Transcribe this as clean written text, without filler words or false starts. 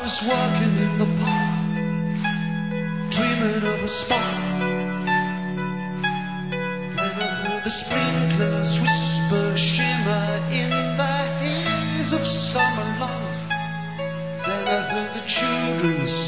was walking in the park, dreaming of a spark, when I heard the sprinklers whisper, shimmer in the haze of summer love. Then I heard the children